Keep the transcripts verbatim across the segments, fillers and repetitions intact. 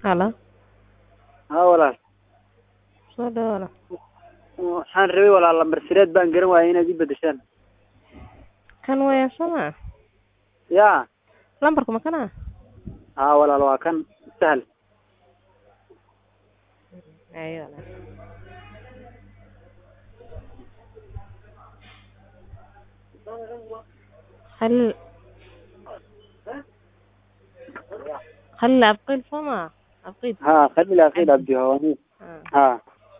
Halo, haa walaal soo dhawaada. waxaan rabay walaal lambar sireed baan garan waayay inaad ii bedeshaan. Kan weeyaan sama. yaa Lambarka ma kana? haa walaal waa kan sahal. Ayo. هل هل أبقي الفما أبقي ها خلي الأخير عبد هواني. آه. ها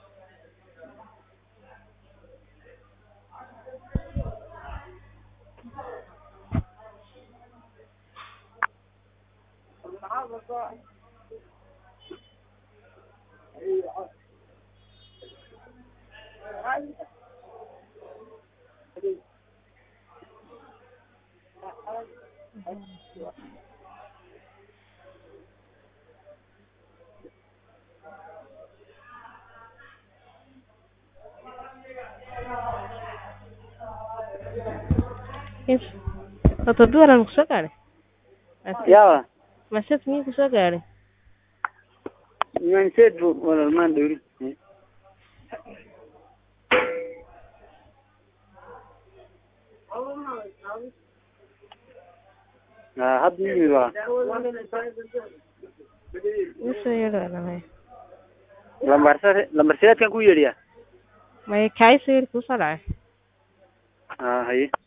إيش تطبيق أنا مكسوك عليه يا ما شفت مين كسوك عليه ما نسيت ولا ما ندري. ها هاد مين بقى وش يلا أنا lambar sare lambar sireedkan ku yeedhiya. ما يكايس يركو صلاة haa haye